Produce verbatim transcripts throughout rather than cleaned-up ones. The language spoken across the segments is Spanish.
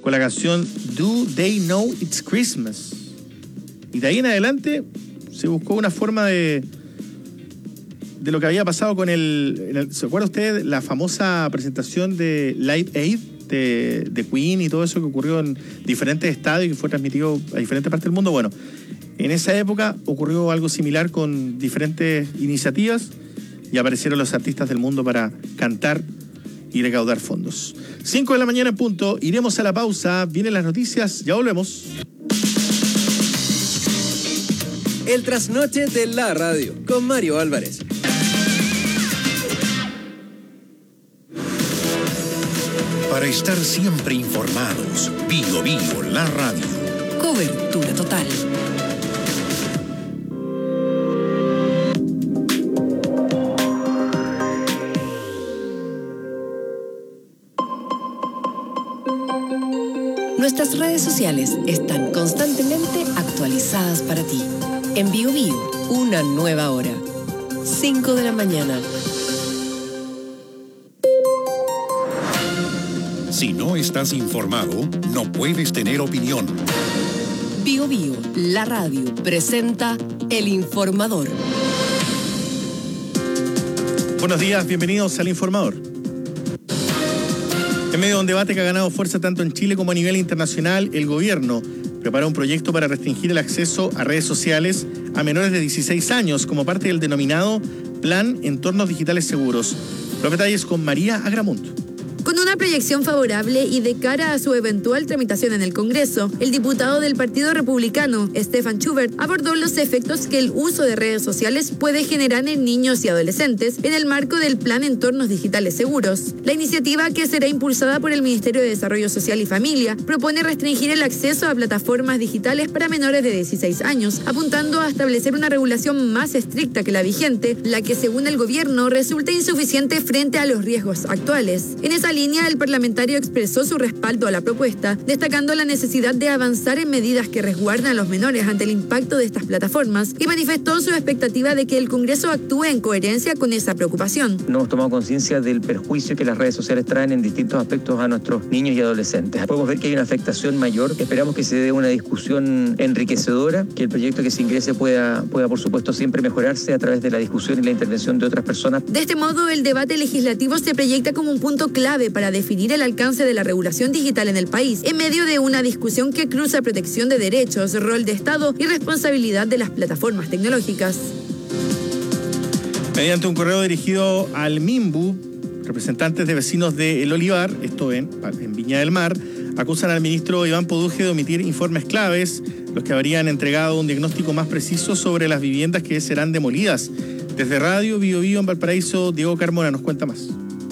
con la canción Do They Know It's Christmas. Y de ahí en adelante se buscó una forma de, de lo que había pasado con el, el... ¿Se acuerda usted la famosa presentación de Live Aid de, de Queen y todo eso que ocurrió en diferentes estadios y que fue transmitido a diferentes partes del mundo? Bueno, en esa época ocurrió algo similar con diferentes iniciativas y aparecieron los artistas del mundo para cantar y recaudar fondos. cinco de la mañana en punto, iremos a la pausa, vienen las noticias, ya volvemos. El trasnoche de la radio, con Mario Álvarez. Para estar siempre informados, Bio Bio, la radio. Cobertura total. Nuestras redes sociales están constantemente actualizadas para ti. En Bio Bio, una nueva hora. cinco de la mañana. Si no estás informado, no puedes tener opinión. Bio Bio, la radio, presenta El Informador. Buenos días, bienvenidos al Informador. En medio de un debate que ha ganado fuerza tanto en Chile como a nivel internacional, el gobierno prepara un proyecto para restringir el acceso a redes sociales a menores de dieciséis años como parte del denominado Plan Entornos Digitales Seguros. Los detalles con María Agramunt. Con una proyección favorable y de cara a su eventual tramitación en el Congreso, el diputado del Partido Republicano, Stefan Schubert, abordó los efectos que el uso de redes sociales puede generar en niños y adolescentes en el marco del Plan Entornos Digitales Seguros. La iniciativa, que será impulsada por el Ministerio de Desarrollo Social y Familia, propone restringir el acceso a plataformas digitales para menores de dieciséis años, apuntando a establecer una regulación más estricta que la vigente, la que según el gobierno resulta insuficiente frente a los riesgos actuales. En esa línea, el parlamentario expresó su respaldo a la propuesta, destacando la necesidad de avanzar en medidas que resguarden a los menores ante el impacto de estas plataformas y manifestó su expectativa de que el Congreso actúe en coherencia con esa preocupación. No hemos tomado conciencia del perjuicio que las redes sociales traen en distintos aspectos a nuestros niños y adolescentes. Podemos ver que hay una afectación mayor. Esperamos que se dé una discusión enriquecedora, que el proyecto que se ingrese pueda, pueda por supuesto, siempre mejorarse a través de la discusión y la intervención de otras personas. De este modo, el debate legislativo se proyecta como un punto clave para definir el alcance de la regulación digital en el país, en medio de una discusión que cruza protección de derechos, rol de Estado y responsabilidad de las plataformas tecnológicas. Mediante un correo dirigido al MIMBU, representantes de vecinos de El Olivar, esto en, en Viña del Mar, acusan al ministro Iván Poduje de omitir informes claves, los que habrían entregado un diagnóstico más preciso sobre las viviendas que serán demolidas. Desde Radio Bio Bio en Valparaíso, Diego Carmona nos cuenta más.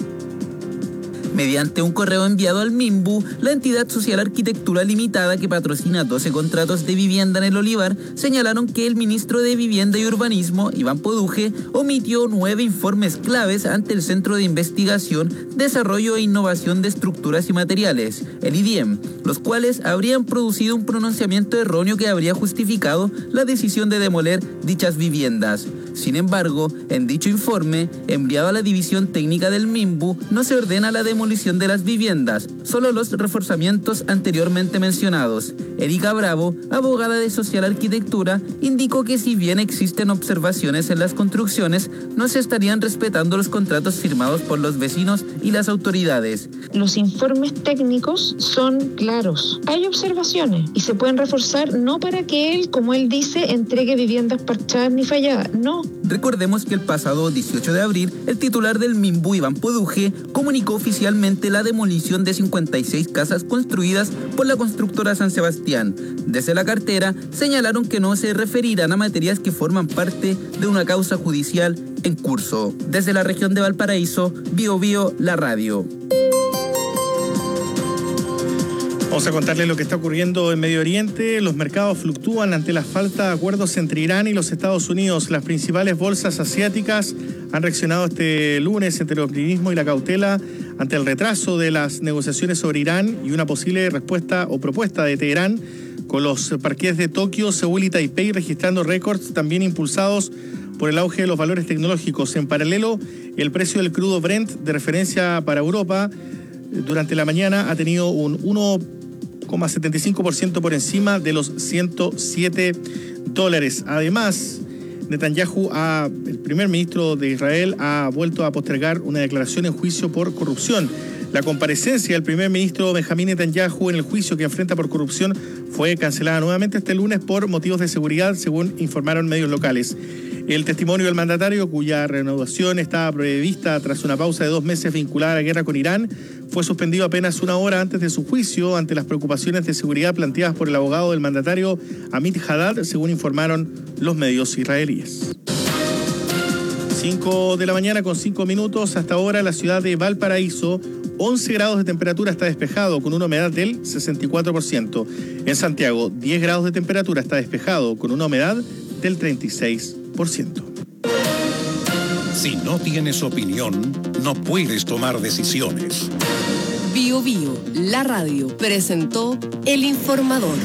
Mediante un correo enviado al MIMBU, la entidad social Arquitectura Limitada, que patrocina doce contratos de vivienda en El Olivar, señalaron que el ministro de Vivienda y Urbanismo, Iván Poduje, omitió nueve informes claves ante el Centro de Investigación, Desarrollo e Innovación de Estructuras y Materiales, el I D I E M, los cuales habrían producido un pronunciamiento erróneo que habría justificado la decisión de demoler dichas viviendas. Sin embargo, en dicho informe, enviado a la División Técnica del MIMBU, no se ordena la demolición de las viviendas, solo los reforzamientos anteriormente mencionados. Erika Bravo, abogada de Social Arquitectura, indicó que si bien existen observaciones en las construcciones, no se estarían respetando los contratos firmados por los vecinos y las autoridades. Los informes técnicos son claros. Hay observaciones y se pueden reforzar no para que él, como él dice, entregue viviendas parchadas ni falladas, no. Recordemos que el pasado dieciocho de abril, el titular del MIMBU, Iván Poduje, comunicó oficialmente la demolición de cincuenta y seis casas construidas por la constructora San Sebastián. Desde la cartera señalaron que no se referirán a materias que forman parte de una causa judicial en curso. Desde la región de Valparaíso, Bio Bio, la radio. Vamos a contarles lo que está ocurriendo en Medio Oriente. Los mercados fluctúan ante la falta de acuerdos entre Irán y los Estados Unidos. Las principales bolsas asiáticas han reaccionado este lunes entre el optimismo y la cautela ante el retraso de las negociaciones sobre Irán y una posible respuesta o propuesta de Teherán, con los parques de Tokio, Seúl y Taipei registrando récords también impulsados por el auge de los valores tecnológicos. En paralelo, el precio del crudo Brent de referencia para Europa durante la mañana ha tenido un uno coma setenta y cinco por ciento por encima de los ciento siete dólares. Además, Netanyahu, ha, el primer ministro de Israel, ha vuelto a postergar una declaración en juicio por corrupción. La comparecencia del primer ministro Benjamín Netanyahu en el juicio que enfrenta por corrupción fue cancelada nuevamente este lunes por motivos de seguridad, según informaron medios locales. El testimonio del mandatario, cuya reanudación estaba prevista tras una pausa de dos meses vinculada a la guerra con Irán, fue suspendido apenas una hora antes de su juicio ante las preocupaciones de seguridad planteadas por el abogado del mandatario Amit Haddad, según informaron los medios israelíes. cinco de la mañana con cinco minutos. Hasta ahora la ciudad de Valparaíso, once grados de temperatura, está despejado con una humedad del sesenta y cuatro por ciento. En Santiago, diez grados de temperatura, está despejado con una humedad del treinta y seis por ciento. Si no tienes opinión, no puedes tomar decisiones. Bio Bio, la radio, presentó El Informador.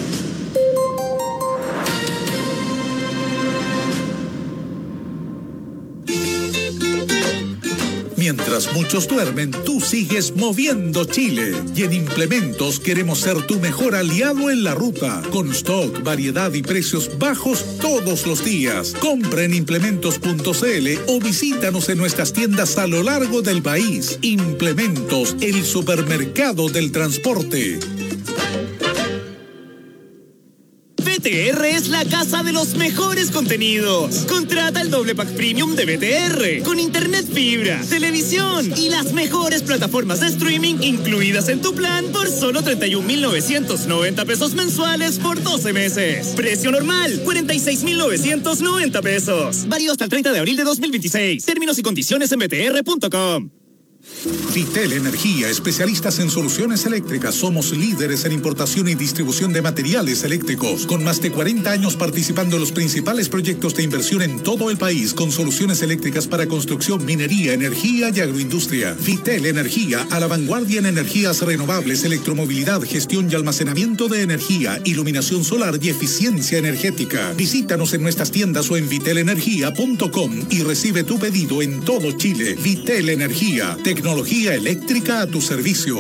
Mientras muchos duermen, tú sigues moviendo Chile. Y en Implementos queremos ser tu mejor aliado en la ruta. Con stock, variedad y precios bajos todos los días. Compra en implementos punto c l o visítanos en nuestras tiendas a lo largo del país. Implementos, el supermercado del transporte. B T R es la casa de los mejores contenidos. Contrata el doble pack premium de B T R con internet fibra, televisión y las mejores plataformas de streaming incluidas en tu plan por solo treinta y un mil novecientos noventa pesos mensuales por doce meses. Precio normal, cuarenta y seis mil novecientos noventa pesos. Válido hasta el treinta de abril de dos mil veintiséis. Términos y condiciones en b t r punto com. Vitel Energía, especialistas en soluciones eléctricas. Somos líderes en importación y distribución de materiales eléctricos, con más de cuarenta años participando en los principales proyectos de inversión en todo el país, con soluciones eléctricas para construcción, minería, energía y agroindustria. Vitel Energía, a la vanguardia en energías renovables, electromovilidad, gestión y almacenamiento de energía, iluminación solar y eficiencia energética. Visítanos en nuestras tiendas o en vitel energía punto com y recibe tu pedido en todo Chile. Vitel Energía, tecnología eléctrica a tu servicio.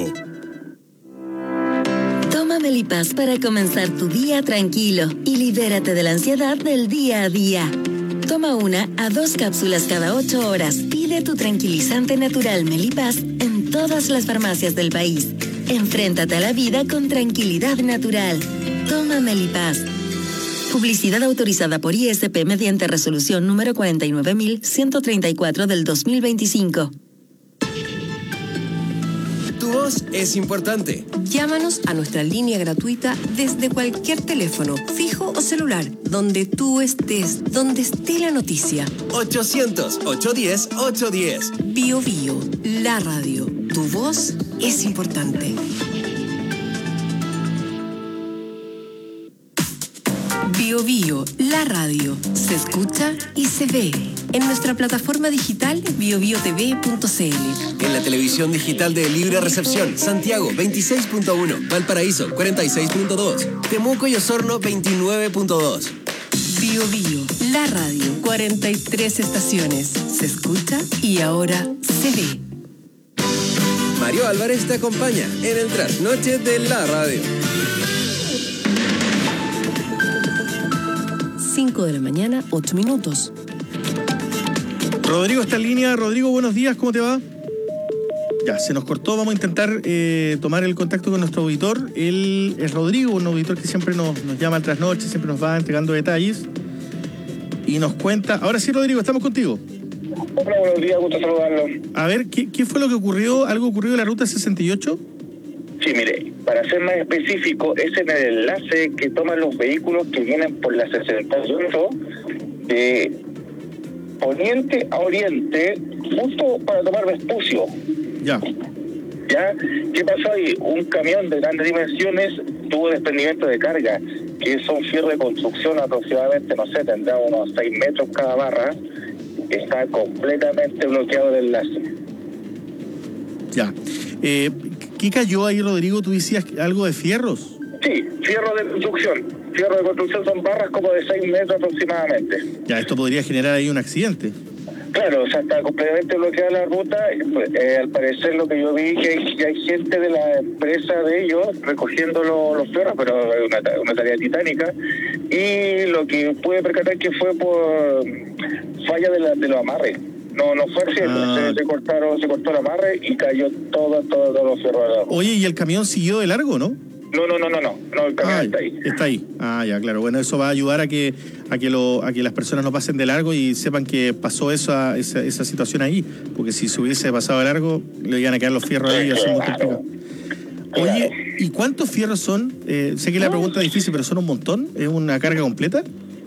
Toma Melipaz para comenzar tu día tranquilo y libérate de la ansiedad del día a día. Toma una a dos cápsulas cada ocho horas. Pide tu tranquilizante natural Melipaz en todas las farmacias del país. Enfréntate a la vida con tranquilidad natural. Toma Melipaz. Publicidad autorizada por I S P mediante resolución número cuarenta y nueve mil ciento treinta y cuatro del dos mil veinticinco. Tu voz es importante. Llámanos a nuestra línea gratuita desde cualquier teléfono, fijo o celular, donde tú estés, donde esté la noticia. ochocientos, ochocientos diez, ochocientos diez. Bio Bio, la radio. Tu voz es importante. Bio Bio, la radio. Se escucha y se ve. En nuestra plataforma digital bio bio t v punto c l. En la televisión digital de libre recepción, Santiago veintiséis punto uno, Valparaíso cuarenta y seis punto dos, Temuco y Osorno veintinueve punto dos. Bio Bio, la radio. cuarenta y tres estaciones. Se escucha y ahora se ve. Mario Álvarez te acompaña en el trasnoche de la radio. cinco de la mañana, ocho minutos. Rodrigo está en línea. Rodrigo, buenos días, ¿cómo te va? Ya, se nos cortó, vamos a intentar eh, tomar el contacto con nuestro auditor. Él es Rodrigo, un auditor que siempre nos, nos llama al trasnoche, siempre nos va entregando detalles y nos cuenta. Ahora sí, Rodrigo, estamos contigo. Hola, buenos días, gusto saludarlo. A ver, ¿qué, qué fue lo que ocurrió? ¿Algo ocurrió en la ruta sesenta y ocho? Sí, mire, para ser más específico, es en el enlace que toman los vehículos que vienen por la sesenta y ocho de poniente a oriente, justo para tomar Vespucio. Ya. ¿Ya? ¿Qué pasó ahí? Un camión de grandes dimensiones tuvo desprendimiento de carga, que son fierros de construcción aproximadamente, no sé, tendrá unos seis metros cada barra. Está completamente bloqueado el enlace. Ya. Eh, ¿Qué cayó ahí, Rodrigo? ¿Tú decías algo de fierros? Sí, fierros de construcción. Fierros de construcción son barras como de seis metros aproximadamente. Ya, esto podría generar ahí un accidente. Claro, o sea, está completamente bloqueada la ruta. Eh, al parecer lo que yo vi que hay, que hay gente de la empresa de ellos recogiendo lo, los fierros, pero es una, una tarea titánica. Y lo que pude percatar que fue por falla de, la, de los amarres. No, no fue accidente, ah. se, se cortaron, se cortó el amarre y cayó todo, todo, todos los fierros. Oye, ¿y el camión siguió de largo, no? No, no, no, no, no, no, el camión ah, está ahí. Está ahí. Ah, ya, claro. Bueno, eso va a ayudar a que a que lo a que las personas no pasen de largo y sepan que pasó esa esa, esa situación ahí, porque si se hubiese pasado de largo le iban a quedar los fierros ahí. Sí, claro. Oye, ¿y cuántos fierros son? Eh, sé que la pregunta es difícil, pero ¿son un montón? ¿Es una carga completa?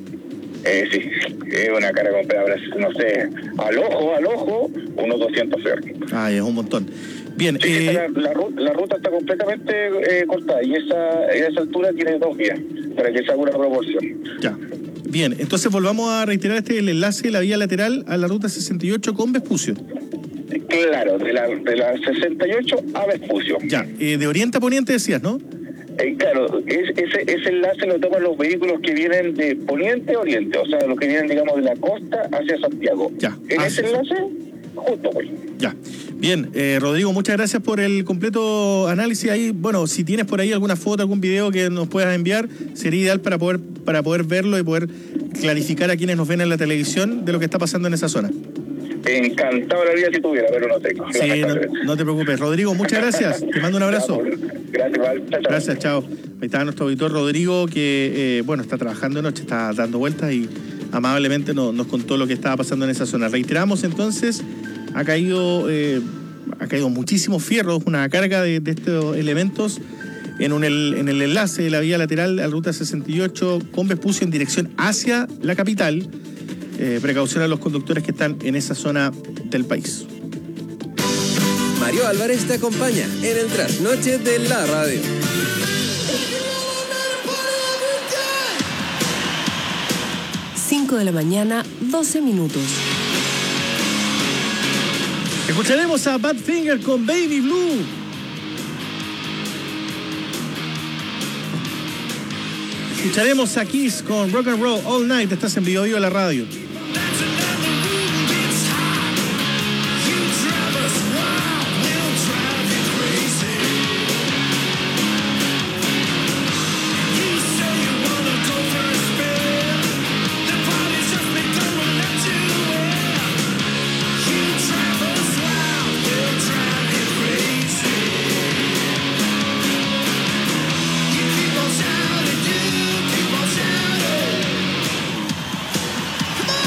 Eh, sí, es una carga completa, no sé, al ojo, al ojo, unos doscientos fierros. Ah, es un montón. Bien, sí, eh, la, la, ruta, la ruta está completamente eh, cortada y esa, esa altura tiene dos vías para que se haga una proporción. Ya. Bien, entonces volvamos a reiterar este el enlace de la vía lateral a la ruta sesenta y ocho con Vespucio. Claro, de la, de la sesenta y ocho a Vespucio. Ya, eh, de oriente a poniente decías, ¿no? Eh, claro, es, ese, ese enlace lo toman los vehículos que vienen de poniente a oriente, o sea, los que vienen, digamos, de la costa hacia Santiago. Ya. En ah, ese sí, enlace, justo, pues. Ya. Bien, eh, Rodrigo, muchas gracias por el completo análisis ahí. Bueno, si tienes por ahí alguna foto, algún video que nos puedas enviar, sería ideal para poder para poder verlo y poder clarificar a quienes nos ven en la televisión de lo que está pasando en esa zona. Encantado la vida si tuviera, pero no tengo. Sí, no, no te preocupes. Rodrigo, muchas gracias. Te mando un abrazo. Gracias, igual. Chao, chao. Gracias, chao. Ahí está nuestro auditor Rodrigo, que, eh, bueno, está trabajando de noche, está dando vueltas y amablemente nos, nos contó lo que estaba pasando en esa zona. Reiteramos entonces, ha caído, eh, ha caído muchísimos fierros, una carga de, de estos elementos en, un, el, en el enlace de la vía lateral a la ruta sesenta y ocho con Vespucio en dirección hacia la capital. Eh, precaución a los conductores que están en esa zona del país. Mario Álvarez te acompaña en el trasnoche de la radio. cinco de la mañana, doce minutos. Escucharemos a Badfinger con Baby Blue. Escucharemos a Kiss con Rock and Roll All Night. Estás en Vivo Vivo la radio. Come on!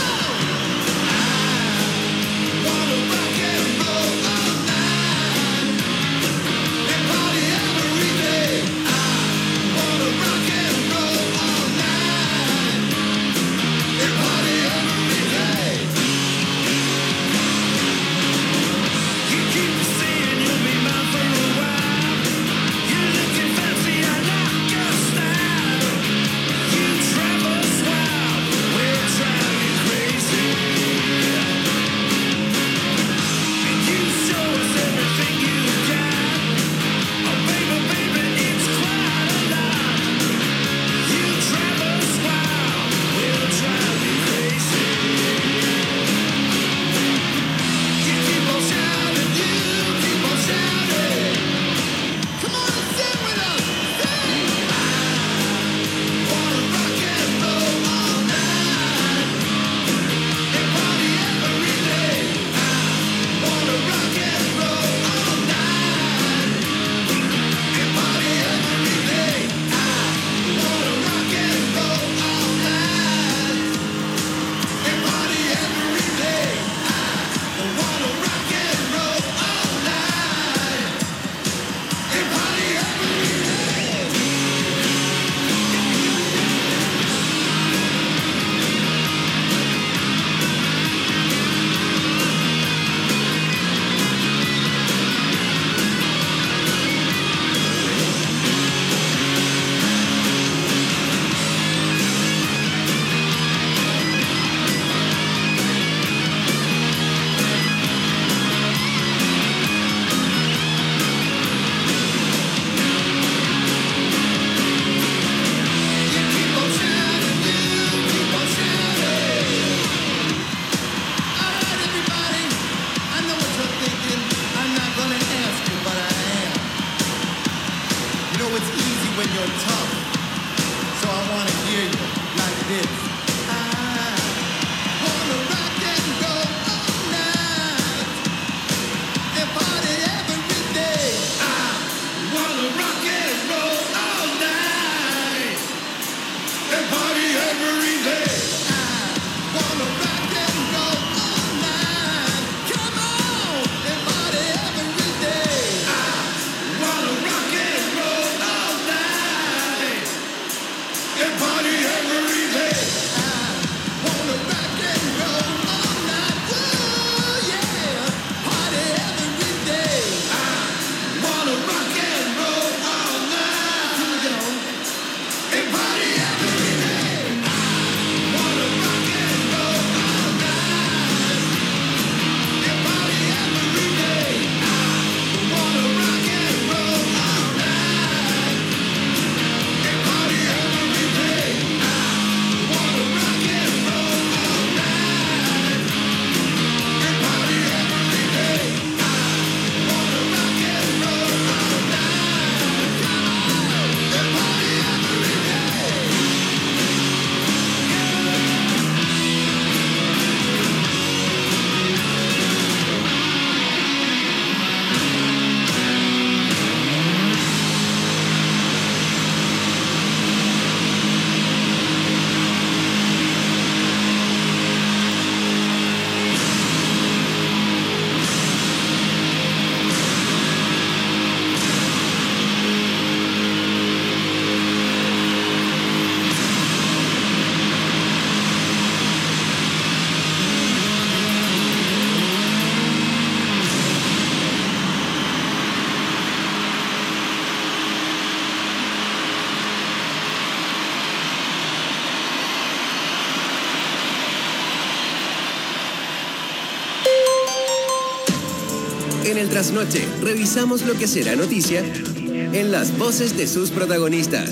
En el Trasnoche, revisamos lo que será noticia en las voces de sus protagonistas.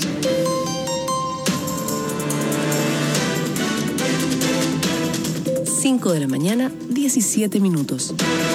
cinco de la mañana, diecisiete minutos.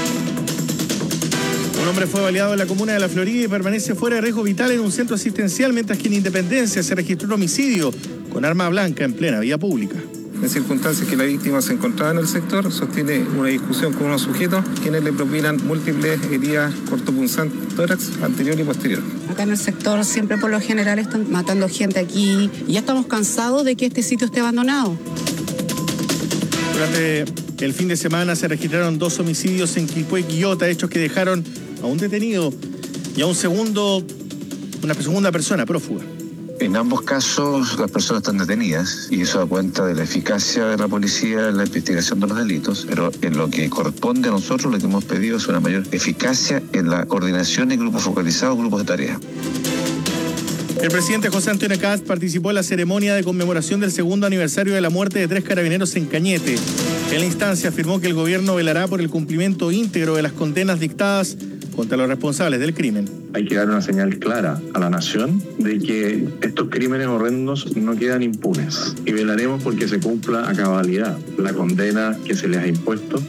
Un hombre fue baleado en la comuna de La Florida y permanece fuera de riesgo vital en un centro asistencial, mientras que en Independencia se registró un homicidio con arma blanca en plena vía pública. En circunstancias que la víctima se encontraba en el sector, sostiene una discusión con unos sujetos quienes le propinan múltiples heridas cortopunzantes, tórax, anterior y posterior. Acá en el sector siempre por lo general están matando gente aquí y ya estamos cansados de que este sitio esté abandonado. Durante el fin de semana se registraron dos homicidios en Quilpué y Quillota, hechos que dejaron a un detenido y a un segundo, una segunda persona prófuga. En ambos casos las personas están detenidas y eso da cuenta de la eficacia de la policía en la investigación de los delitos, pero en lo que corresponde a nosotros lo que hemos pedido es una mayor eficacia en la coordinación en grupos focalizados, grupos de tarea. El presidente José Antonio Kast participó en la ceremonia de conmemoración del segundo aniversario de la muerte de tres carabineros en Cañete. En la instancia afirmó que el gobierno velará por el cumplimiento íntegro de las condenas dictadas contra los responsables del crimen. Hay que dar una señal clara a la nación de que estos crímenes horrendos no quedan impunes y velaremos porque se cumpla a cabalidad la condena que se les ha impuesto.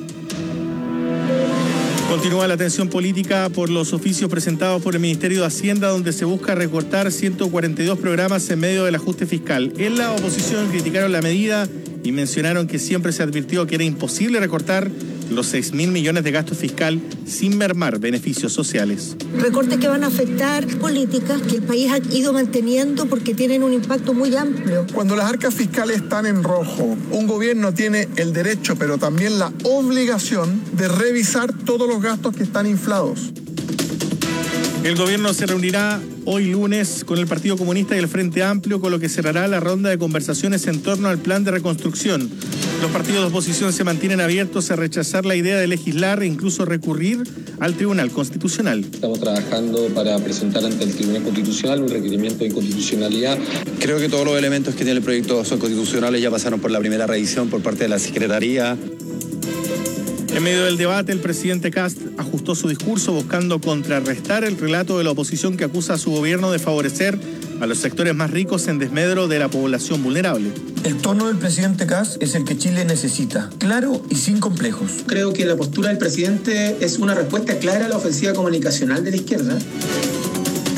Continúa la tensión política por los oficios presentados por el Ministerio de Hacienda, donde se busca recortar ciento cuarenta y dos programas en medio del ajuste fiscal. En la oposición criticaron la medida y mencionaron que siempre se advirtió que era imposible recortar los seis mil millones de gasto fiscal sin mermar beneficios sociales. Recortes que van a afectar políticas que el país ha ido manteniendo porque tienen un impacto muy amplio. Cuando las arcas fiscales están en rojo, un gobierno tiene el derecho, pero también la obligación de revisar todos los gastos que están inflados. El gobierno se reunirá hoy lunes con el Partido Comunista y el Frente Amplio, con lo que cerrará la ronda de conversaciones en torno al plan de reconstrucción. Los partidos de oposición se mantienen abiertos a rechazar la idea de legislar e incluso recurrir al Tribunal Constitucional. Estamos trabajando para presentar ante el Tribunal Constitucional un requerimiento de inconstitucionalidad. Creo que todos los elementos que tiene el proyecto son constitucionales, ya pasaron por la primera revisión por parte de la Secretaría. En medio del debate, el presidente Kast ajustó su discurso buscando contrarrestar el relato de la oposición que acusa a su gobierno de favorecer a los sectores más ricos en desmedro de la población vulnerable. El tono del presidente Kast es el que Chile necesita, claro y sin complejos. Creo que la postura del presidente es una respuesta clara a la ofensiva comunicacional de la izquierda.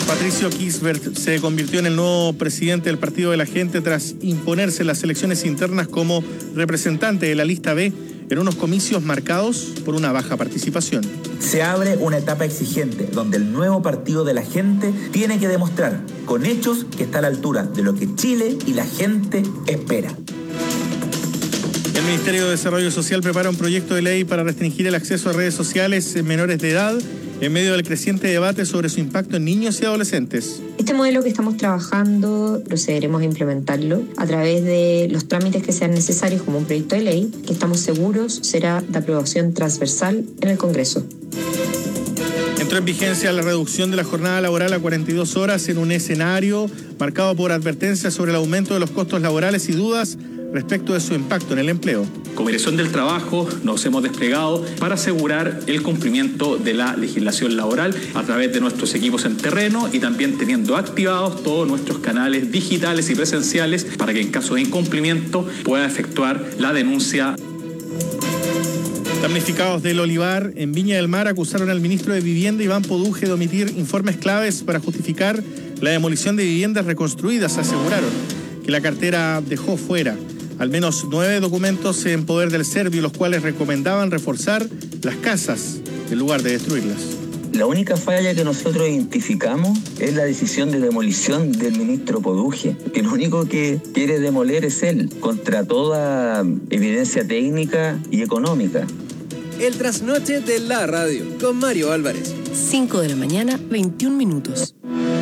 Patricio Kisbert se convirtió en el nuevo presidente del Partido de la Gente tras imponerse en las elecciones internas como representante de la lista B en unos comicios marcados por una baja participación. Se abre una etapa exigente donde el nuevo Partido de la Gente tiene que demostrar con hechos que está a la altura de lo que Chile y la gente espera. El Ministerio de Desarrollo Social prepara un proyecto de ley para restringir el acceso a redes sociales en menores de edad en medio del creciente debate sobre su impacto en niños y adolescentes. Este modelo que estamos trabajando procederemos a implementarlo a través de los trámites que sean necesarios como un proyecto de ley que estamos seguros será de aprobación transversal en el Congreso. Entró en vigencia la reducción de la jornada laboral a cuarenta y dos horas en un escenario marcado por advertencias sobre el aumento de los costos laborales y dudas respecto de su impacto en el empleo. Como Dirección del Trabajo nos hemos desplegado para asegurar el cumplimiento de la legislación laboral a través de nuestros equipos en terreno y también teniendo activados todos nuestros canales digitales y presenciales para que en caso de incumplimiento pueda efectuar la denuncia. Damnificados del olivar en Viña del Mar acusaron al ministro de Vivienda, Iván Poduje, de omitir informes claves para justificar la demolición de viviendas reconstruidas. Aseguraron que la cartera dejó fuera al menos nueve documentos en poder del serbio, los cuales recomendaban reforzar las casas en lugar de destruirlas. La única falla que nosotros identificamos es la decisión de demolición del ministro Poduje, que lo único que quiere demoler es él, contra toda evidencia técnica y económica. El trasnoche de la radio, con Mario Álvarez. cinco de la mañana, veintiún minutos.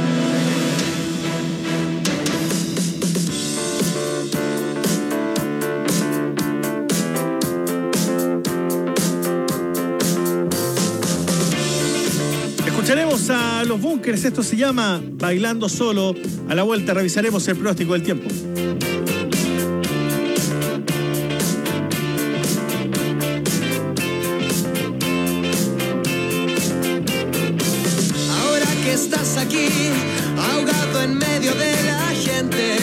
Escucharemos a Los Bunkers, esto se llama Bailando Solo. A la vuelta revisaremos el pronóstico del tiempo. Ahora que estás aquí, ahogado en medio de la gente,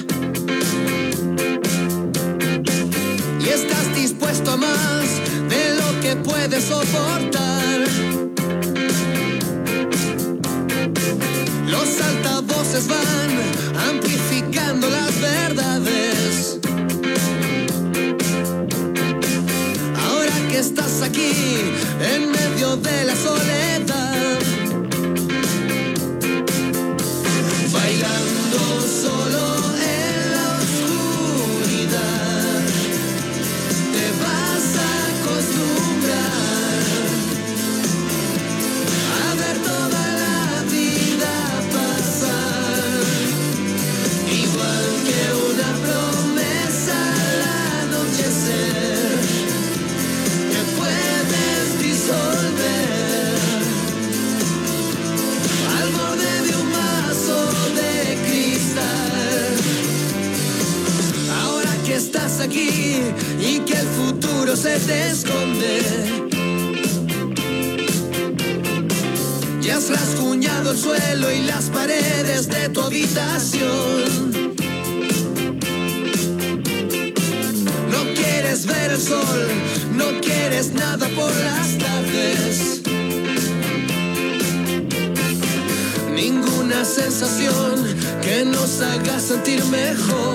y estás dispuesto a más de lo que puedes soportar. Los altavoces van amplificando las verdades. Ahora que estás aquí, en medio de la soledad, bailando solo en la oscuridad, te vas a acostumbrar a ver toda la vida pasar, igual que una promesa al anochecer, que puedes disolver al borde de un vaso de cristal. Ahora que estás aquí y que el futuro se te esconde, y has rasguñado el suelo y las paredes de tu habitación. No quieres ver el sol, no quieres nada por las tardes. Ninguna sensación que nos haga sentir mejor.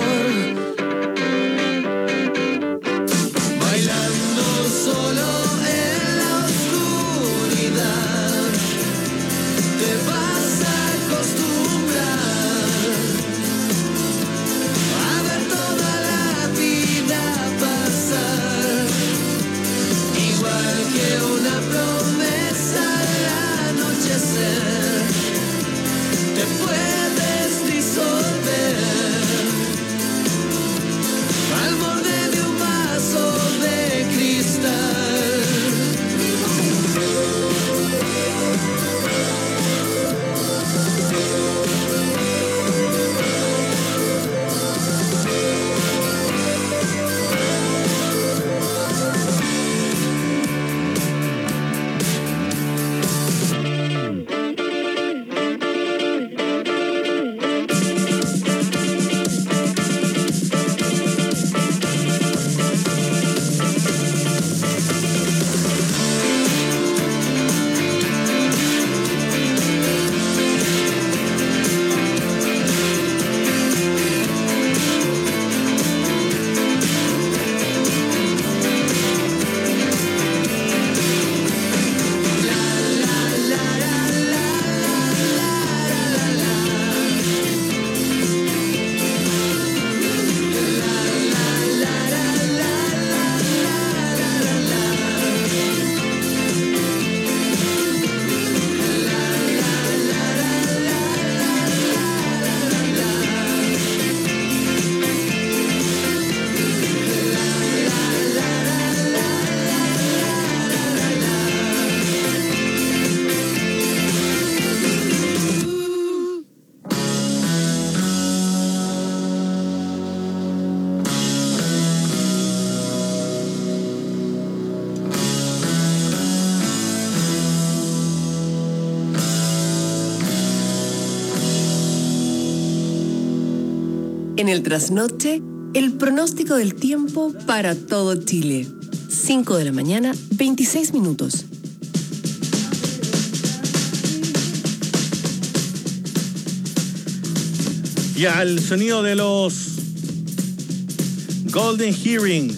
Bailando solo en la oscuridad, te vas a acostumbrar a ver toda la vida pasar, igual que una promesa al anochecer, te puedes disolver En el trasnoche, el pronóstico del tiempo para todo Chile. cinco de la mañana, veintiséis minutos. Y al sonido de los Golden Hearing.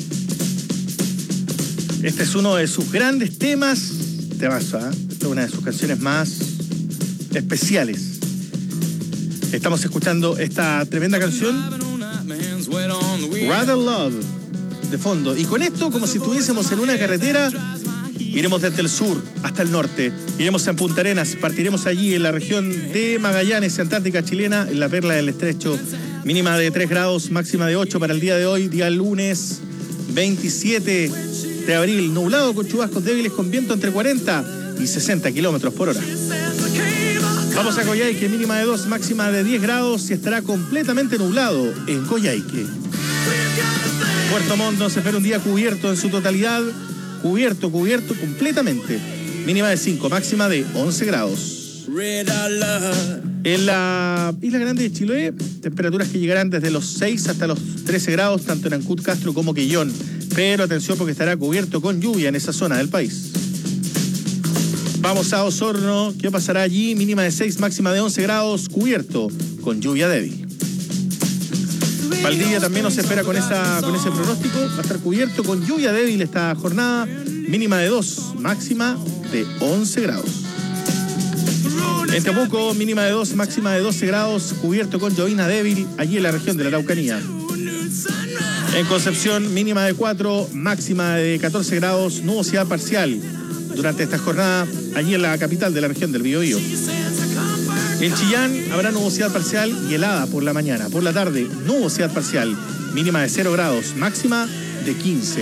Este es uno de sus grandes temas. Temazo, ¿eh? Esta es una de sus canciones más especiales. Estamos escuchando esta tremenda canción, Rather Love, de fondo. Y con esto, como si estuviésemos en una carretera, iremos desde el sur hasta el norte. Iremos en Punta Arenas, partiremos allí en la región de Magallanes, Antártica chilena, en la perla del estrecho. Mínima de tres grados, máxima de ocho para el día de hoy, día lunes veintisiete de abril. Nublado con chubascos débiles con viento entre cuarenta y sesenta kilómetros por hora. Vamos a Coyhaique, mínima de dos, máxima de diez grados y estará completamente nublado en Coyhaique. Puerto Montt nos espera un día cubierto en su totalidad. Cubierto, cubierto completamente. Mínima de cinco, máxima de once grados. En la Isla Grande de Chiloé, temperaturas que llegarán desde los seis hasta los trece grados, tanto en Ancud, Castro como Quillón. Pero atención porque estará cubierto con lluvia en esa zona del país. Vamos a Osorno, ¿qué pasará allí? Mínima de seis, máxima de once grados, cubierto con lluvia débil. Valdivia también nos espera con, esa, con ese pronóstico. Va a estar cubierto con lluvia débil esta jornada. Mínima de dos, máxima de once grados. En Temuco, mínima de dos, máxima de doce grados, cubierto con llovizna débil, allí en la región de la Araucanía. En Concepción, mínima de cuatro, máxima de catorce grados, nubosidad parcial durante esta jornada, allí en la capital de la región del Biobío. En Chillán habrá nubosidad parcial y helada por la mañana. Por la tarde, nubosidad parcial, mínima de cero grados, máxima de quince.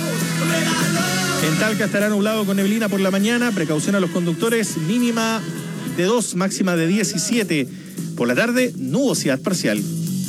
En Talca estará nublado con neblina por la mañana, precaución a los conductores, mínima de dos, máxima de diecisiete. Por la tarde, nubosidad parcial.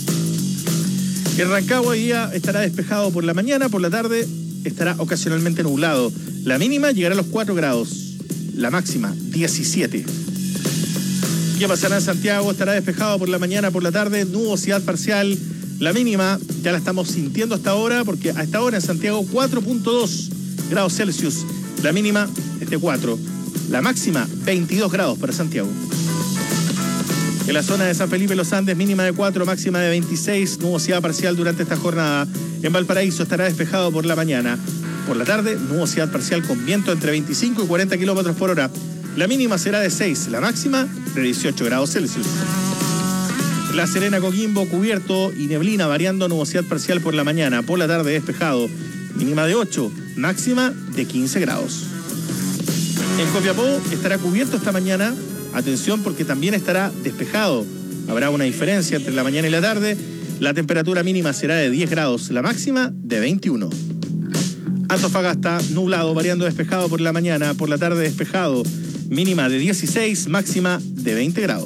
En Rancagua hoy día estará despejado por la mañana, por la tarde estará ocasionalmente nublado. La mínima llegará a los cuatro grados, la máxima diecisiete. ¿Qué pasará en Santiago? Estará despejado por la mañana, por la tarde, nubosidad parcial. La mínima ya la estamos sintiendo hasta ahora, porque a esta hora en Santiago cuatro punto dos grados Celsius. La mínima es de cuatro. La máxima veintidós grados para Santiago. En la zona de San Felipe Los Andes, mínima de cuatro, máxima de veintiséis, nubosidad parcial durante esta jornada. En Valparaíso estará despejado por la mañana. Por la tarde, nubosidad parcial con viento entre veinticinco y cuarenta kilómetros por hora. La mínima será de seis, la máxima de dieciocho grados Celsius. La Serena, Coquimbo, cubierto y neblina, variando, nubosidad parcial por la mañana. Por la tarde, despejado. Mínima de ocho, máxima de quince grados. En Copiapó estará cubierto esta mañana. Atención porque también estará despejado. Habrá una diferencia entre la mañana y la tarde. La temperatura mínima será de diez grados, la máxima de veintiuno. Antofagasta, nublado, variando, despejado por la mañana, por la tarde despejado. Mínima de dieciséis, máxima de veinte grados.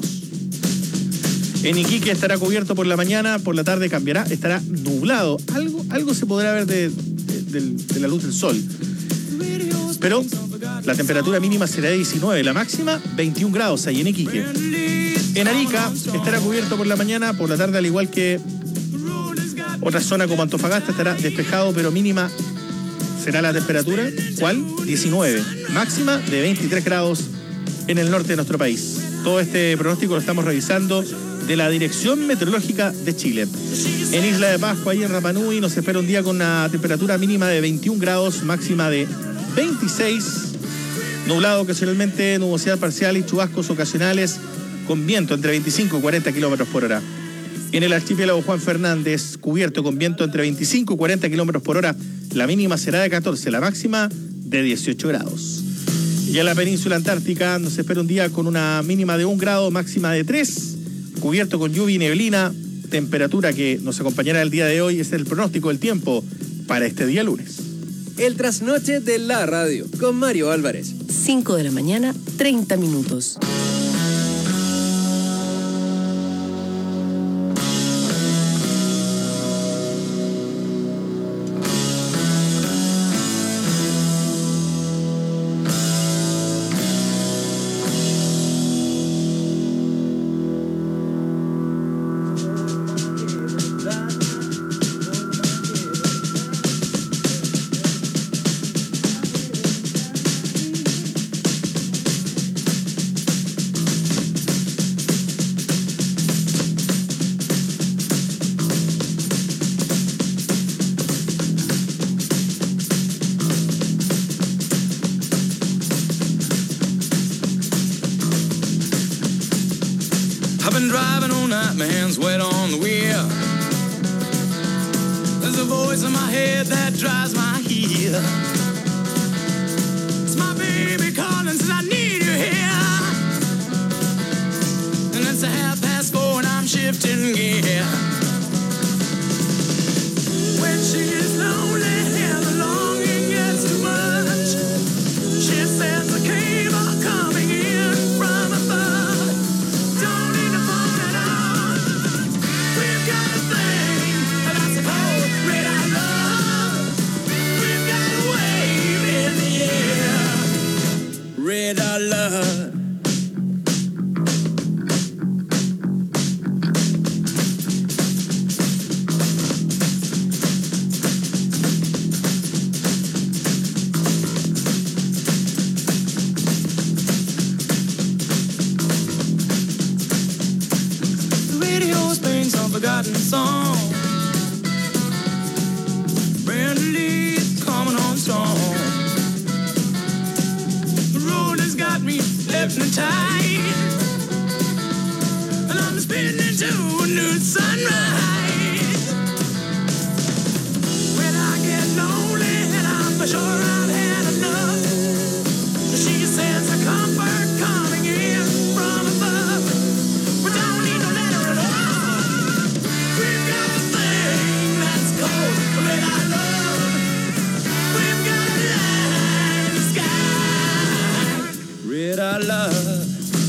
En Iquique estará cubierto por la mañana, por la tarde cambiará, estará nublado. Algo, algo se podrá ver de, de, de, de la luz del sol. Pero la temperatura mínima será de diecinueve, la máxima veintiún grados ahí en Iquique. En Arica estará cubierto por la mañana, por la tarde al igual que otra zona como Antofagasta estará despejado, pero mínima será la temperatura, ¿cuál? diecinueve, máxima de veintitrés grados en el norte de nuestro país. Todo este pronóstico lo estamos revisando de la Dirección Meteorológica de Chile. En Isla de Pascua, ahí en Rapa Nui, nos espera un día con una temperatura mínima de veintiún grados, máxima de veintiséis, nublado ocasionalmente, nubosidad parcial y chubascos ocasionales con viento entre veinticinco y cuarenta kilómetros por hora. En el archipiélago Juan Fernández, cubierto con viento entre veinticinco y cuarenta kilómetros por hora, la mínima será de catorce, la máxima de dieciocho grados. Y en la península antártica nos espera un día con una mínima de un grado, máxima de tres, cubierto con lluvia y neblina, temperatura que nos acompañará el día de hoy. Es el pronóstico del tiempo para este día lunes. El trasnoche de la radio con Mario Álvarez. cinco de la mañana, treinta minutos. in my head that drives my heel. It's my baby calling, says I need you here. And it's a half past four and I'm shifting gear. When she is lonely and the longing gets too much, she says the cable coming in from above. Don't need to phone it out. We've got a thing that's called red eye love. We've got a wave in the air. Red eye love. Forgotten song. Brand new leaves coming on strong. The road has got me hypnotized, and I'm spinning into a new sunrise. When I get lonely and I'm for sure I've had enough, she says a comfort coming in from above. We don't need no letter at all. We've got a thing that's called red eye love. We've got a light in the sky. Red eye love.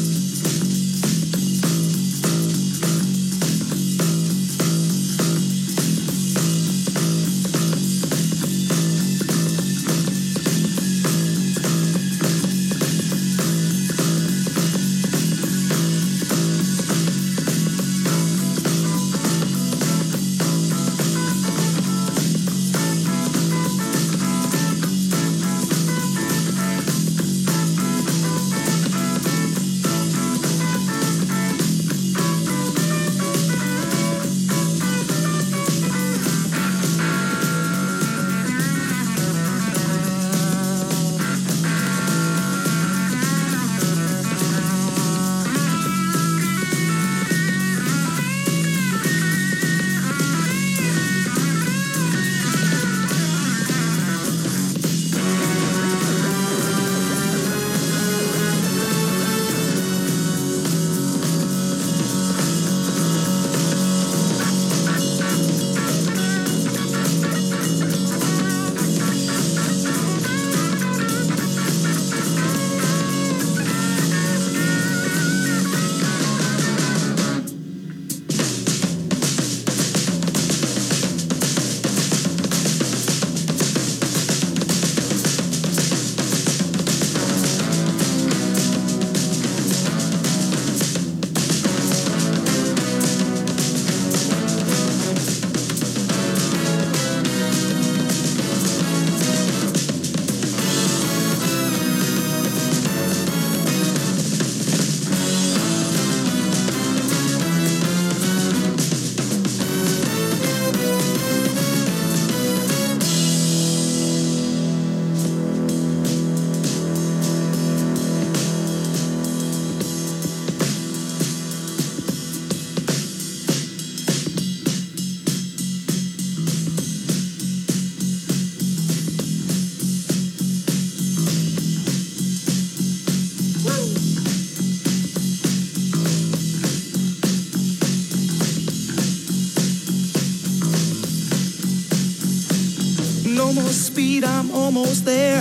No more speed, I'm almost there.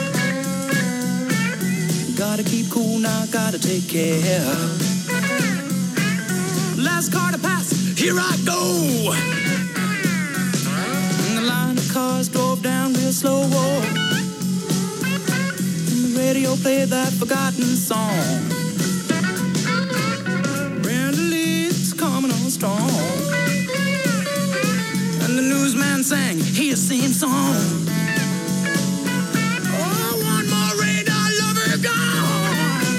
Gotta keep cool now, gotta take care. Last car to pass, here I go. And the line of cars drove down real slow. And the radio played that forgotten song. Brand new leaves coming on strong. And the newsman sang his same song. Oh, one more radar lover gone.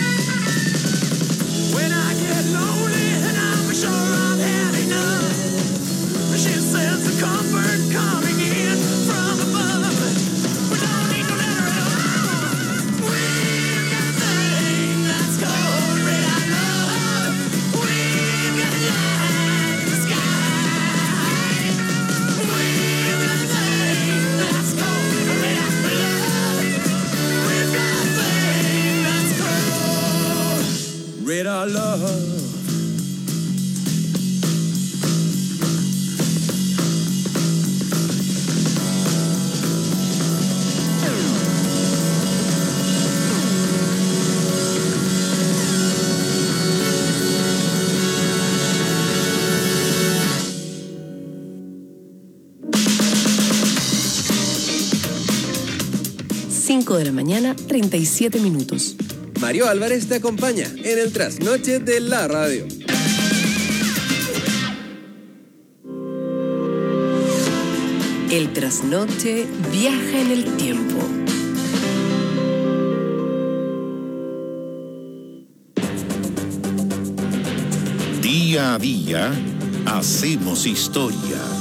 When I get lonely and I'm sure I've had enough, she says the comfort coming in from above. We don't need no letter at all. We've got a thing that's called red eye love. We've got a light in the sky. We've got cinco de la mañana, treinta y siete minutos. Mario Álvarez te acompaña en el trasnoche de la radio. El trasnoche viaja en el tiempo. Día a día, hacemos historia.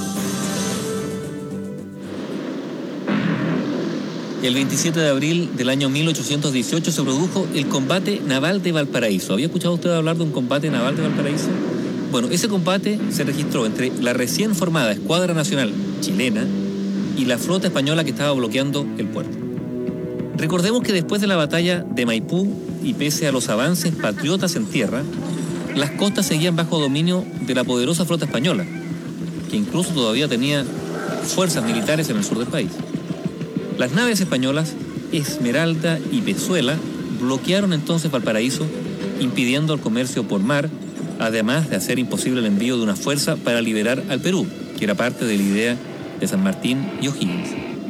El veintisiete de abril del año mil ochocientos dieciocho se produjo el combate naval de Valparaíso. ¿Había escuchado usted hablar de un combate naval de Valparaíso? Bueno, ese combate se registró entre la recién formada Escuadra Nacional chilena y la flota española que estaba bloqueando el puerto. Recordemos que después de la batalla de Maipú y pese a los avances patriotas en tierra, las costas seguían bajo dominio de la poderosa flota española, que incluso todavía tenía fuerzas militares en el sur del país. Las naves españolas Esmeralda y Pezuela bloquearon entonces Valparaíso, impidiendo el comercio por mar, además de hacer imposible el envío de una fuerza para liberar al Perú, que era parte de la idea de San Martín y O'Higgins.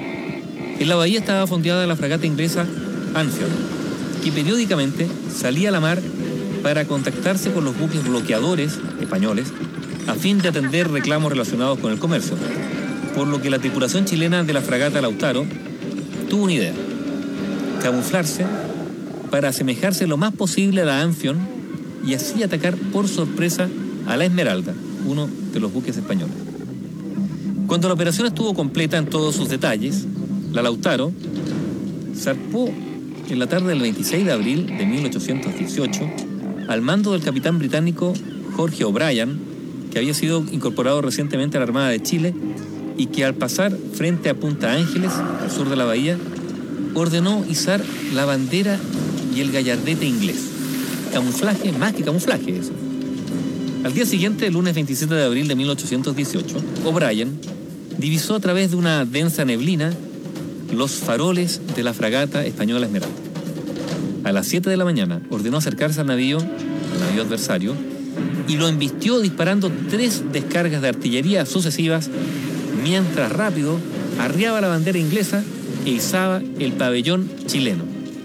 En la bahía estaba fondeada la fragata inglesa Amphion, que periódicamente salía a la mar para contactarse con los buques bloqueadores españoles a fin de atender reclamos relacionados con el comercio, por lo que la tripulación chilena de la fragata Lautaro tuvo una idea: camuflarse para asemejarse lo más posible a la Amphion y así atacar por sorpresa a la Esmeralda, uno de los buques españoles. Cuando la operación estuvo completa en todos sus detalles, la Lautaro zarpó en la tarde del veintiséis de abril de mil ochocientos dieciocho al mando del capitán británico Jorge O'Brien, que había sido incorporado recientemente a la Armada de Chile y que al pasar frente a Punta Ángeles, al sur de la bahía, ordenó izar la bandera y el gallardete inglés. Camuflaje, más que camuflaje eso. Al día siguiente, el lunes veintisiete de abril de mil ochocientos dieciocho, O'Brien divisó a través de una densa neblina los faroles de la fragata española Esmeralda. A las siete de la mañana ordenó acercarse al navío, al navío adversario, y lo embistió disparando tres descargas de artillería sucesivas, mientras rápido arriaba la bandera inglesa e izaba el pabellón chileno.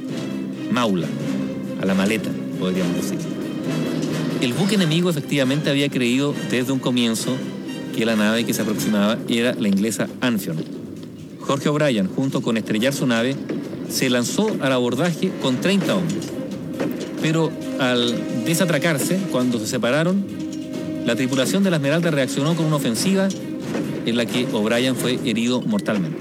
Maula, a la maleta, podríamos decir. El buque enemigo efectivamente había creído desde un comienzo que la nave que se aproximaba era la inglesa Amphion. Jorge O'Brien, junto con estrellar su nave, se lanzó al abordaje con treinta hombres. Pero al desatracarse, cuando se separaron, la tripulación de la Esmeralda reaccionó con una ofensiva en la que O'Brien fue herido mortalmente.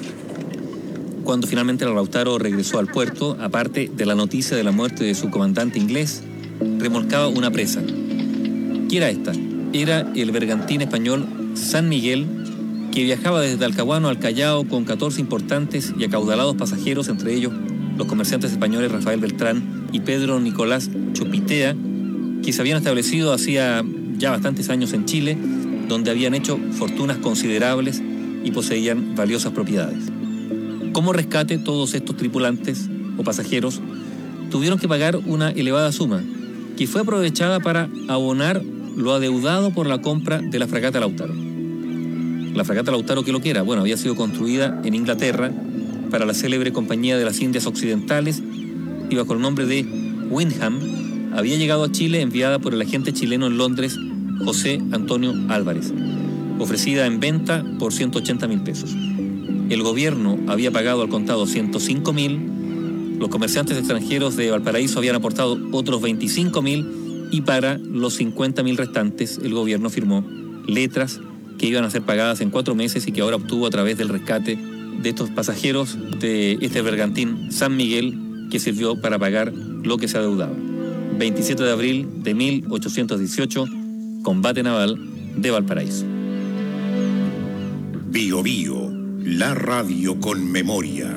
Cuando finalmente la Lautaro regresó al puerto, aparte de la noticia de la muerte de su comandante inglés, remolcaba una presa. ¿Qué era esta? Era el bergantín español San Miguel, que viajaba desde Talcahuano al Callao con catorce importantes y acaudalados pasajeros, entre ellos los comerciantes españoles Rafael Beltrán y Pedro Nicolás Chopitea, que se habían establecido hacía ya bastantes años en Chile, donde habían hecho fortunas considerables y poseían valiosas propiedades. Como rescate, todos estos tripulantes o pasajeros tuvieron que pagar una elevada suma, que fue aprovechada para abonar lo adeudado por la compra de la fragata Lautaro. La fragata Lautaro, ¿qué lo que era? Bueno, había sido construida en Inglaterra para la célebre Compañía de las Indias Occidentales y bajo el nombre de Windham había llegado a Chile enviada por el agente chileno en Londres, José Antonio Álvarez, ofrecida en venta por ciento ochenta mil pesos. El gobierno había pagado al contado ciento cinco mil, los comerciantes extranjeros de Valparaíso habían aportado otros veinticinco mil y para los cincuenta mil restantes el gobierno firmó letras que iban a ser pagadas en cuatro meses y que ahora obtuvo a través del rescate de estos pasajeros de este bergantín San Miguel, que sirvió para pagar lo que se adeudaba. veintisiete de abril de mil ochocientos dieciocho, combate naval de Valparaíso. Bio Bio, la radio con memoria.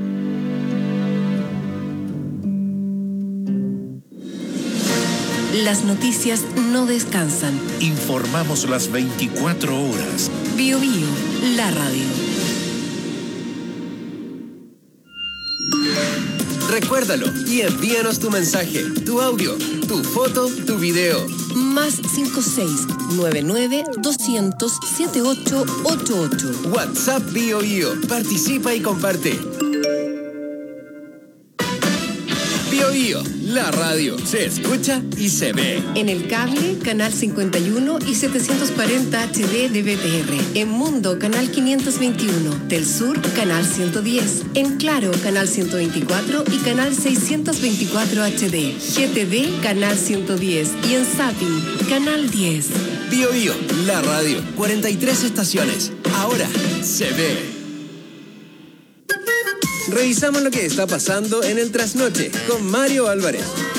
Las noticias no descansan. Informamos las veinticuatro horas. Bio Bio, la radio. Recuérdalo y envíanos tu mensaje, tu audio, tu foto, tu video. Más cinco seis nueve nueve dos cero cero siete ocho ocho ocho. WhatsApp Bio Bio. Participa y comparte. Bio, la radio se escucha y se ve. En el cable, canal cincuenta y uno y setecientos cuarenta H D de B T R. En Mundo, canal quinientos veintiuno. Del Sur, canal ciento diez. En Claro, canal ciento veinticuatro y canal seiscientos veinticuatro H D. G T D, canal ciento diez. Y en Zapping, canal diez. Bio Bio, la radio, cuarenta y tres estaciones. Ahora se ve. Revisamos lo que está pasando en el Trasnoche con Mario Álvarez.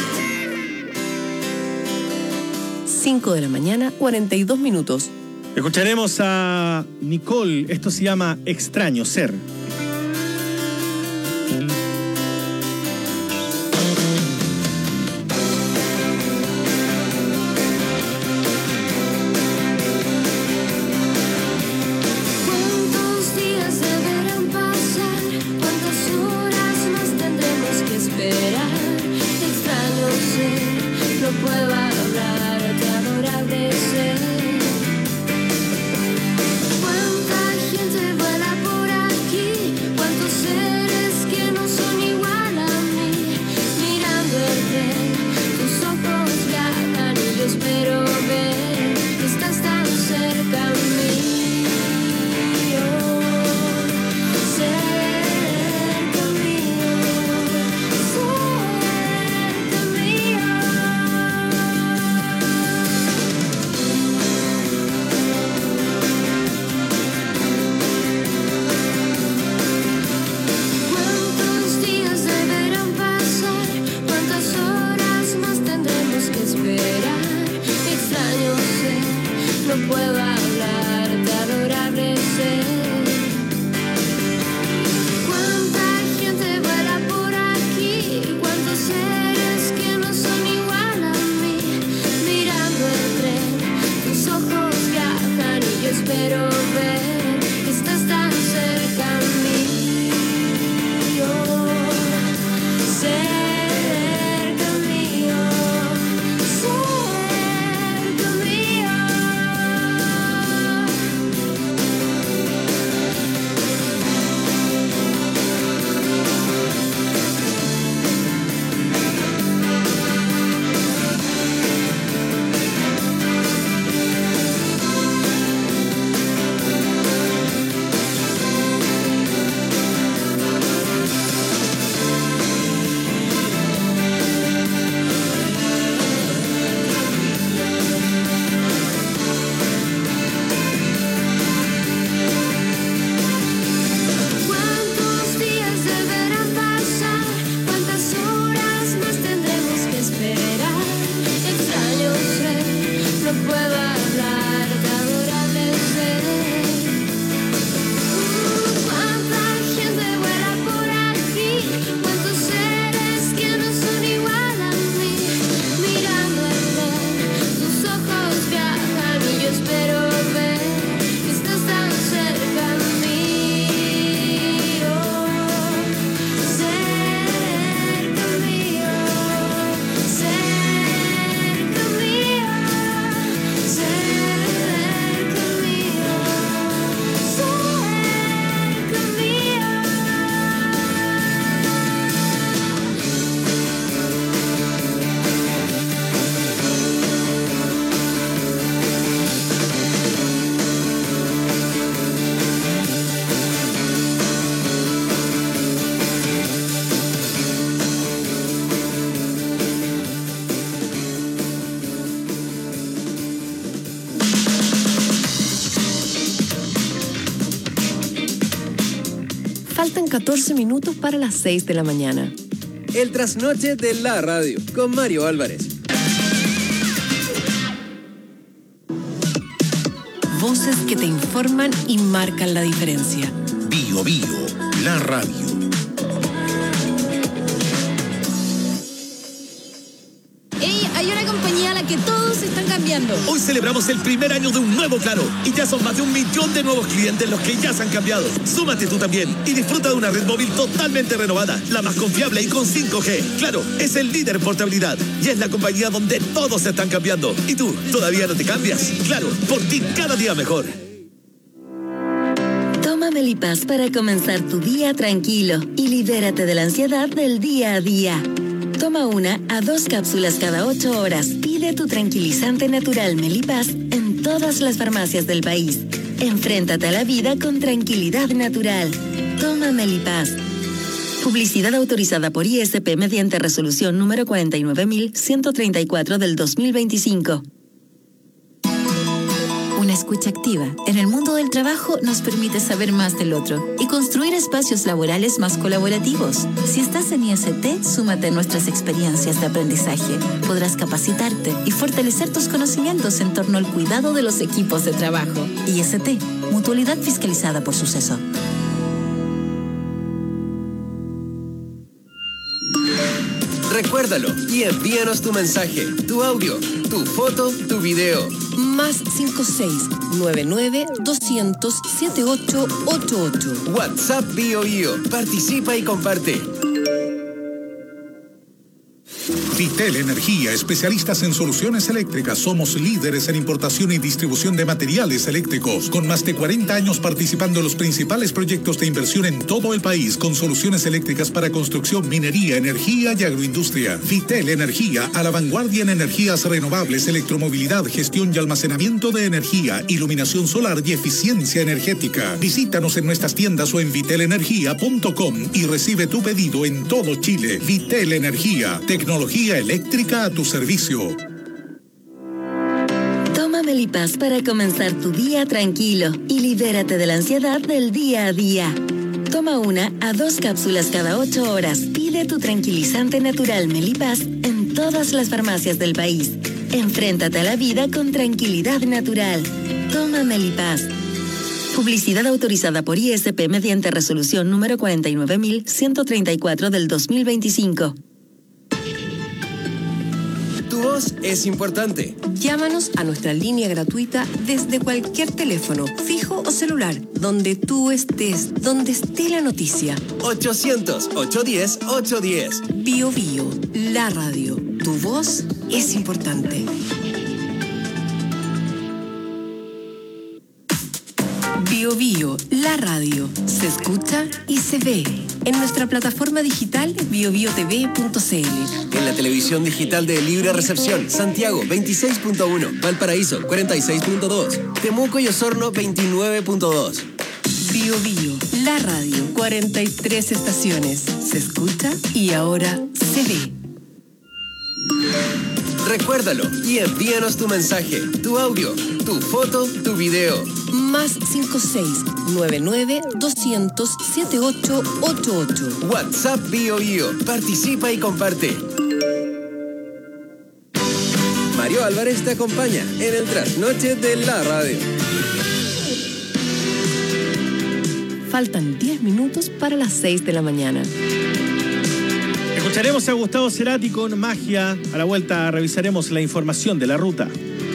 cinco de la mañana, cuarenta y dos minutos. Escucharemos a Nicole. Esto se llama Extraño Ser. Faltan catorce minutos para las seis de la mañana. El Trasnoche de la radio con Mario Álvarez. Voces que te informan y marcan la diferencia. Bio Bio, la radio. ¡Ey! Hay una compañía a la que todos están cambiando. Hoy celebramos el primer año de un nuevo Claro y ya son más de un millón de nuevos clientes los que ya se han cambiado. Súmate tú también y disfruta de una red móvil totalmente renovada, la más confiable y con cinco G. Claro, es el líder en portabilidad y es la compañía donde todos se están cambiando. ¿Y tú, todavía no te cambias? Claro, por ti cada día mejor. Toma Melipaz para comenzar tu día tranquilo y libérate de la ansiedad del día a día. Toma una a dos cápsulas cada ocho horas. Pide tu tranquilizante natural Melipaz en todas las farmacias del país. Enfréntate a la vida con tranquilidad natural. Toma Melipaz. Publicidad autorizada por I S P mediante resolución número cuarenta y nueve mil ciento treinta y cuatro del dos mil veinticinco. Una escucha activa en el mundo del trabajo nos permite saber más del otro y construir espacios laborales más colaborativos. Si estás en I S T, súmate a nuestras experiencias de aprendizaje. Podrás capacitarte y fortalecer tus conocimientos en torno al cuidado de los equipos de trabajo. I S T, mutualidad fiscalizada por Suceso. Recuérdalo y envíanos tu mensaje, tu audio, tu foto, tu video. Más cinco seis nueve nueve dos cero cero siete ocho ocho ocho. WhatsApp Bio Bio. Participa y comparte. Vitel Energía, especialistas en soluciones eléctricas. Somos líderes en importación y distribución de materiales eléctricos, con más de cuarenta años participando en los principales proyectos de inversión en todo el país, con soluciones eléctricas para construcción, minería, energía y agroindustria. Vitel Energía, a la vanguardia en energías renovables, electromovilidad, gestión y almacenamiento de energía, iluminación solar y eficiencia energética. Visítanos en nuestras tiendas o en vitel energía punto com y recibe tu pedido en todo Chile. Vitel Energía, tecnología eléctrica a tu servicio. Toma Melipaz para comenzar tu día tranquilo y libérate de la ansiedad del día a día. Toma una a dos cápsulas cada ocho horas. Pide tu tranquilizante natural Melipaz en todas las farmacias del país. Enfréntate a la vida con tranquilidad natural. Toma Melipaz. Publicidad autorizada por I S P mediante resolución número cuarenta y nueve mil ciento treinta y cuatro del dos mil veinticinco. Tu voz es importante. Llámanos a nuestra línea gratuita desde cualquier teléfono, fijo o celular, donde tú estés, donde esté la noticia. ochocientos, ochocientos diez, ochocientos diez. Bio Bio, la radio. Tu voz es importante. Bio Bio, la radio. Se escucha y se ve. En nuestra plataforma digital bio bio t v punto c l. En la televisión digital de Libre Recepción, Santiago veintiséis punto uno, Valparaíso cuarenta y seis punto dos, Temuco y Osorno veintinueve punto dos. Bio Bio, la radio. cuarenta y tres estaciones. Se escucha y ahora se ve. Recuérdalo y envíanos tu mensaje, tu audio, tu foto, tu video. Más cinco seis nueve nueve dos cero cero siete ocho ocho ocho. WhatsApp Bio Bio. Participa y comparte. Mario Álvarez te acompaña en el trasnoche de la radio. Faltan diez minutos para las seis de la mañana. Escucharemos a Gustavo Cerati con Magia. A la vuelta revisaremos la información de la ruta.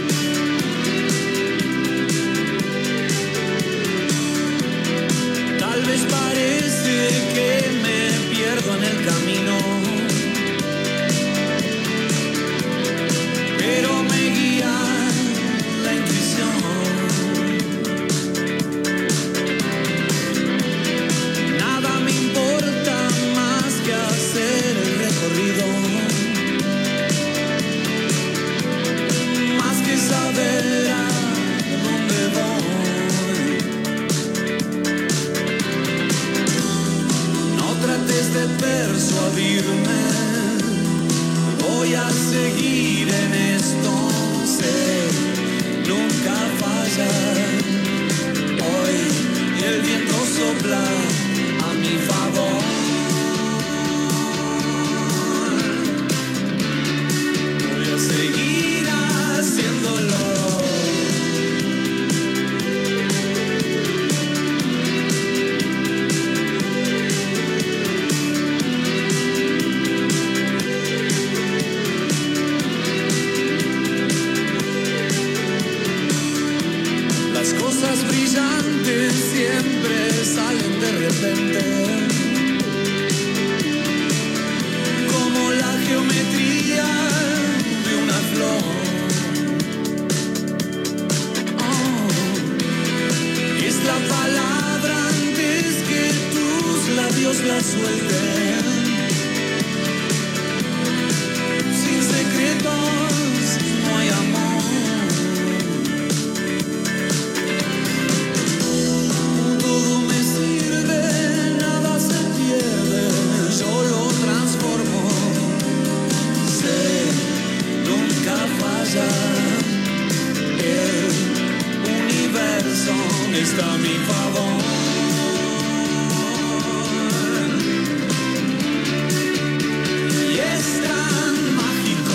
Tal vez parece que me pierdo en el camino, pero me guía la intuición. Nada me importa más que hacer el recorrido, más que saber a dónde voy. No trates de persuadirme, voy a seguir en esto, sé, nunca fallar. Hoy el viento sopla a mi favor. Voy a seguir haciéndolo. Las cosas brillantes siempre salen de repente, como la geometría de una flor. Oh, es la palabra antes que tus labios la suelten. ¿Dónde está mi favor? Y es tan mágico.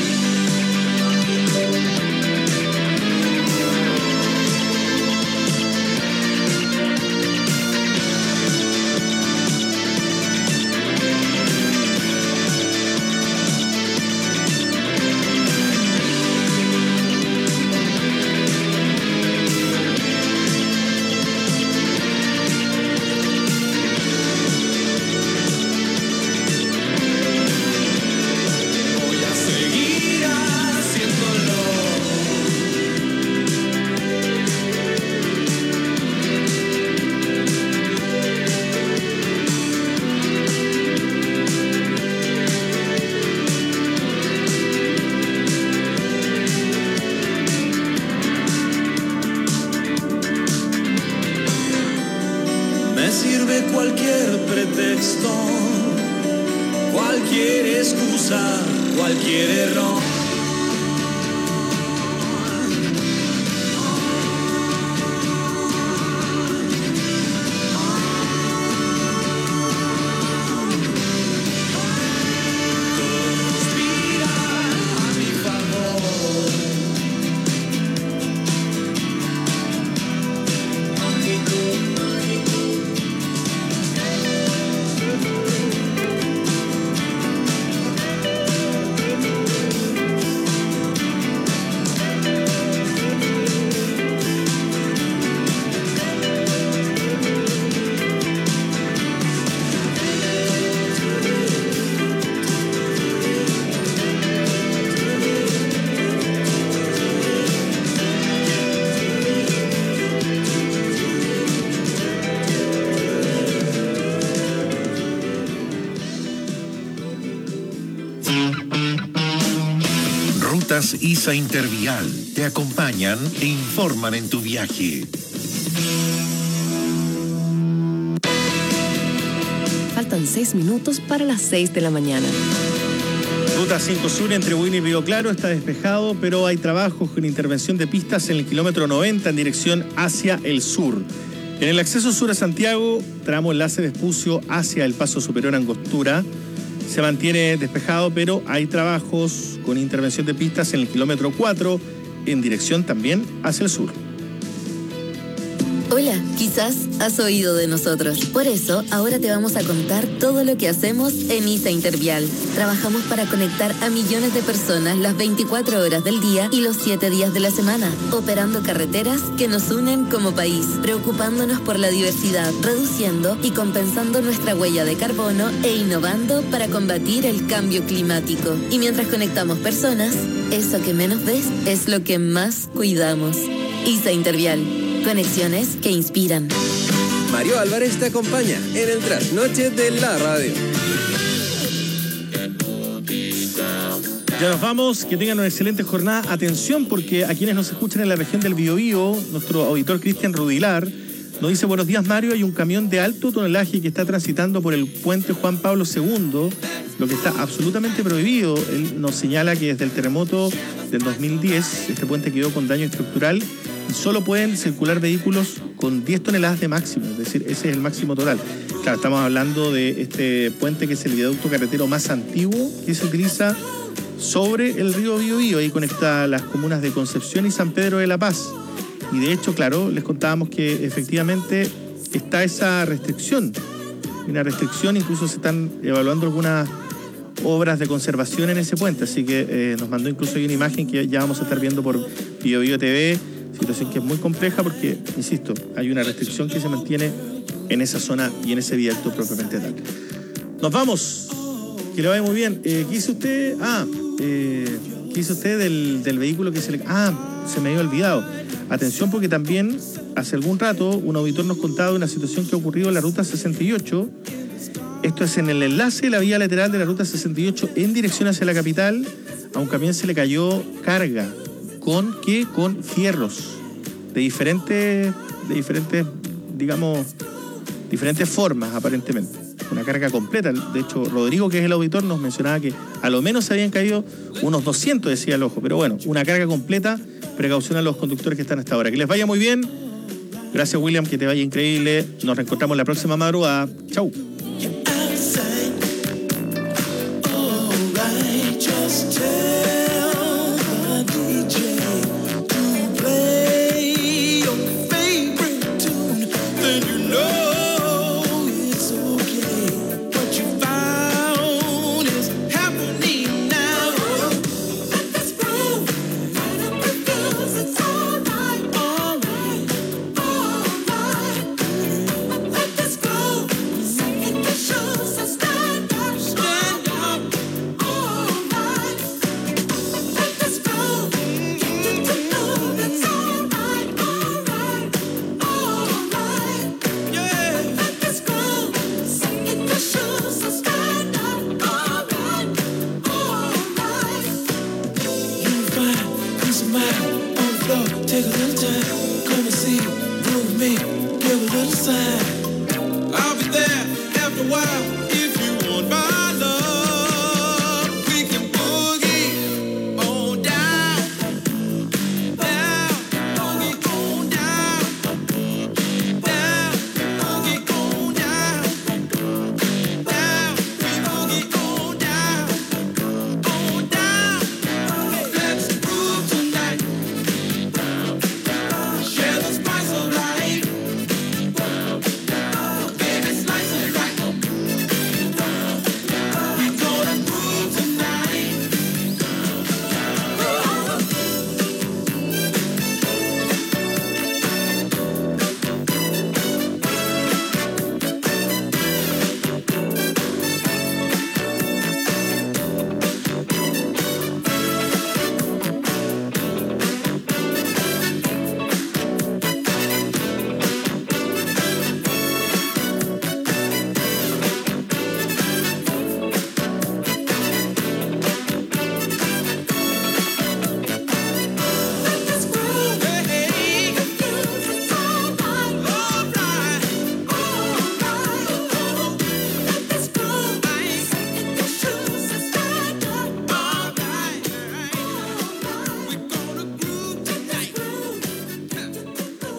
Me sirve cualquier pretexto, cualquier excusa, cualquier error. ISA Intervial te acompañan e informan en tu viaje. Faltan seis minutos para las seis de la mañana. Ruta cinco Sur entre Buin y Río Claro está despejado, pero hay trabajos con intervención de pistas en el kilómetro noventa en dirección hacia el sur. En el acceso sur a Santiago, tramo enlace Vespucio hacia el Paso Superior Angostura, se mantiene despejado, pero hay trabajos con intervención de pistas en el kilómetro cuatro en dirección también hacia el sur. Hola, quizás has oído de nosotros. Por eso, ahora te vamos a contar todo lo que hacemos en ISA Intervial. Trabajamos para conectar a millones de personas las veinticuatro horas del día y los siete días de la semana, operando carreteras que nos unen como país, preocupándonos por la diversidad, reduciendo y compensando nuestra huella de carbono e innovando para combatir el cambio climático. Y mientras conectamos personas, eso que menos ves es lo que más cuidamos. ISA Intervial. Conexiones que inspiran. Mario Álvarez te acompaña en el trasnoche de la radio. Ya nos vamos, que tengan una excelente jornada. Atención, porque a quienes nos escuchan en la región del Biobío, nuestro auditor Cristian Rudilar nos dice: buenos días, Mario, hay un camión de alto tonelaje que está transitando por el puente Juan Pablo segundo, lo que está absolutamente prohibido. Él nos señala que desde el terremoto del dos mil diez este puente quedó con daño estructural y solo pueden circular vehículos con diez toneladas de máximo, es decir, ese es el máximo total. Claro, estamos hablando de este puente que es el viaducto carretero más antiguo que se utiliza sobre el río Biobío, ahí conecta las comunas de Concepción y San Pedro de la Paz. Y de hecho, claro, les contábamos que efectivamente está esa restricción, una restricción, incluso se están evaluando algunas obras de conservación en ese puente, así que eh, nos mandó incluso ahí una imagen que ya vamos a estar viendo por Biobío T V, situación que es muy compleja porque, insisto, hay una restricción que se mantiene en esa zona y en ese viaducto propiamente tal. Nos vamos, que le vaya muy bien. Eh, ¿Qué hizo usted? Ah, eh, ¿qué hizo usted del, del vehículo que se le... Ah, se me había olvidado. Atención, porque también hace algún rato un auditor nos contaba de una situación que ha ocurrido en la ruta sesenta y ocho. Esto es en el enlace de la vía lateral de la ruta sesenta y ocho en dirección hacia la capital. A un camión se le cayó carga. ¿Con qué? Con fierros de diferentes, de diferentes, digamos, diferentes formas aparentemente. Una carga completa. De hecho, Rodrigo, que es el auditor, nos mencionaba que a lo menos se habían caído unos doscientos, decía el ojo. Pero bueno, una carga completa. Precaución a los conductores que están hasta ahora. Que les vaya muy bien. Gracias, William, que te vaya increíble. Nos reencontramos la próxima madrugada. Chau.